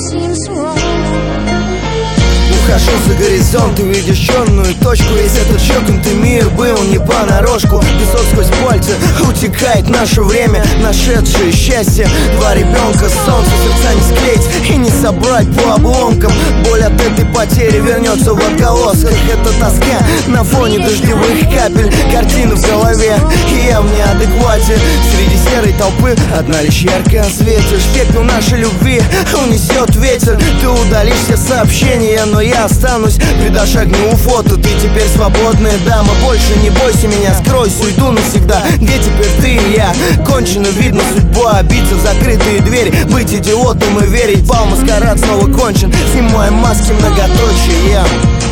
Ухожу за горизонт, ты видишь черную точку. Весь этот чокнутый мир был не понарошку. Песок сквозь пальцы, утекает наше время, нашедшее счастье. Два ребенка, солнце, сердца не склеить и не собрать по обломкам. Боль от этой потери вернется в отголосках. Это тоска на фоне дождевых капель, картины в голове, и я в неадеквате. Среди серой толпы одна лишь ярко светишь. Пепел нашей любви унесет ветер. Ты удалишь все сообщения, но я останусь. Придашь огню фото, ты теперь свободная дама. Больше не бойся меня, скройся, уйду навсегда. Где теперь ты и я? Кончено видно судьба, биться в закрытые двери, быть идиотом и верить. Бал маскарад снова кончен, снимаем маски многоточия.